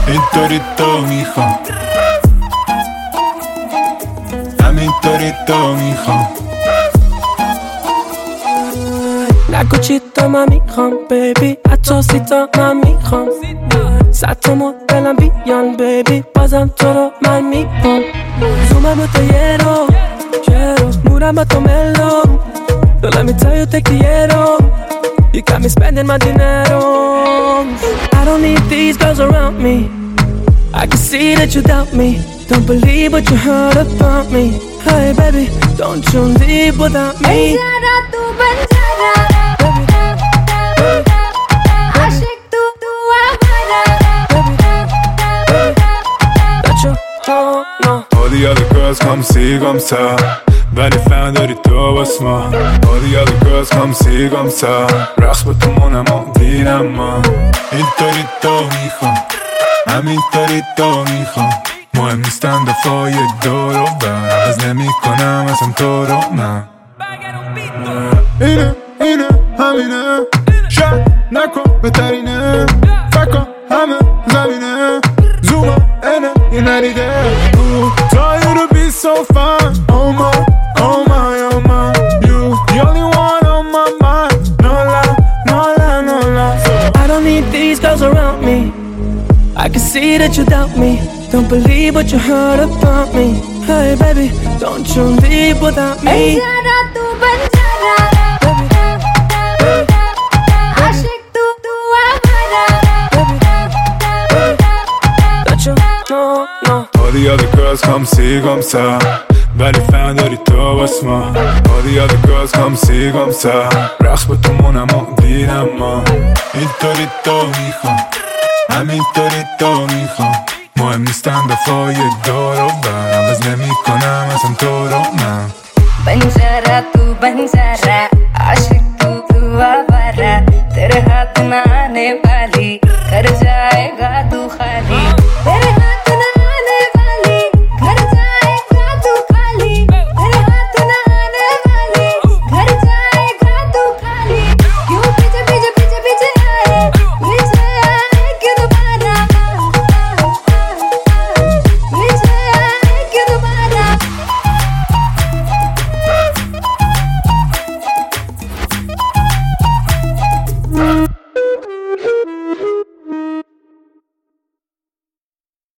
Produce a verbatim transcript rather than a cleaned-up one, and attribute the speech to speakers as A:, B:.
A: اینطوری تو میخوام، همینطوری تو میخوام.
B: نگو چی تا من میخوام بیبی، حتی سی تا من میخوام. صد تا مدلم بیان بیبی، بازم تو رو من میخوام. زومم با تو یه رو مورم با تو ملو. Don't let me tell you take the arrow. You got me spending my dinero. I don't need these girls around me. I can see that you doubt me. Don't believe what you heard about me. Hey baby, don't you leave without me.
C: Banjara tu banjara, aashik tu tu aamara.
B: That you don't know.
A: All the other girls come see, come ça. ولی فهم داری تو باس ما. All the other girls come see, come ça. رقص با تو مونم و دیرم ما. اینطوری تو میخوام، همینطوری تو میخوام. مهم نیستن دفاع دور و بر، عوض نمی کنم اصلا تو رو من. اینه اینه همینه، شک نکن بهترینه. فکر همه زمینه، زوما اینه یه نریده. Tell you to be so fine. Oh my, oh my, oh my. You, the only one on my mind. No lie, no lie, no lie.
B: I don't need these girls around me. I can see that you doubt me. Don't believe what you heard about me. Hey baby, don't you leave without me.
C: Banjara tu banjara, aashik tu tu aamara.
B: That you don't know.
A: All the other girls come see, come ça. ولی فهم داری تو باس ما. All the other girls come see, come ça. رقص با تو مونم و دیرم ما. اینطوری تو میخوام، همینطوری تو میخوام. مهم نیستن دفاع دور و بر، عوض نمی کنم اصلا تو رو من.
C: Banjara tu banjara,